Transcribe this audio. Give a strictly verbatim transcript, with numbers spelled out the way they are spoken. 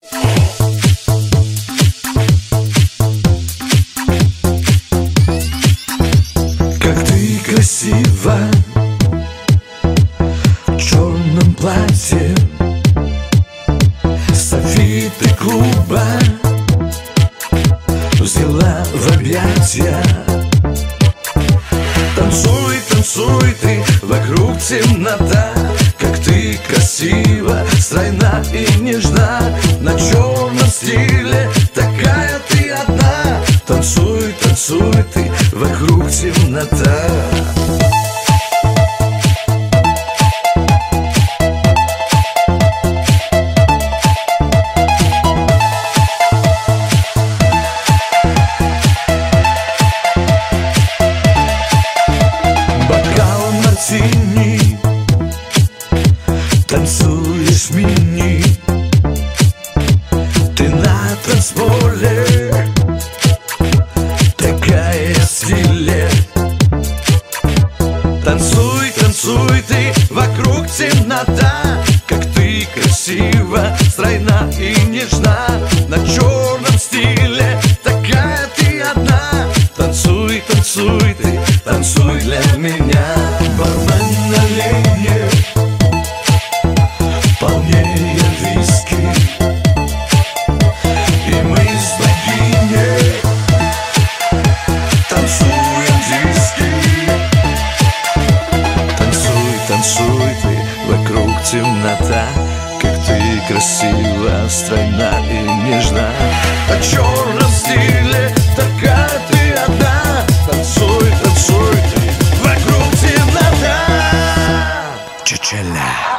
Как ты красива в черном платье, софиты клуба взяла в объятия. Танцуй, танцуй ты, вокруг темнота. Как ты красива, стройна и нежна, на черном стиле такая ты одна. Танцуй, танцуй ты, вокруг темнота. Бокал мартини, танцуешь мини. Ты на танцполе, такая в стиле. Танцуй, танцуй ты, вокруг темнота. Как ты красива, стройна и нежна, на черном стиле такая ты одна. Танцуй, танцуй ты, танцуй для меня. Бармен, налей мне полнее виски, и мы с богиней танцуем диски. Танцуй, танцуй ты, вокруг темнота. Как ты красива, стройна и нежна, на черном стиле такая ты одна. Танцуй, танцуй ты, вокруг темнота. Чучела.